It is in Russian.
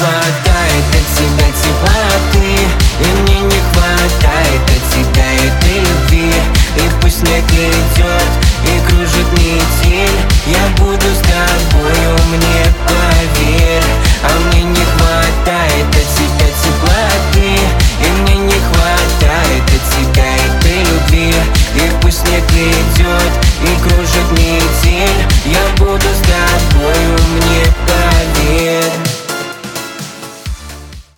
хватает от тебя теплоты, и мне не хватает от тебя этой любви. И пусть снег идет и кружит метель, я буду с тобою, мне поверь. А мне не хватает от тебя теплоты, и мне не хватает от тебя этой любви. И пусть снег идет и кружит метель, я буду с тобою, мне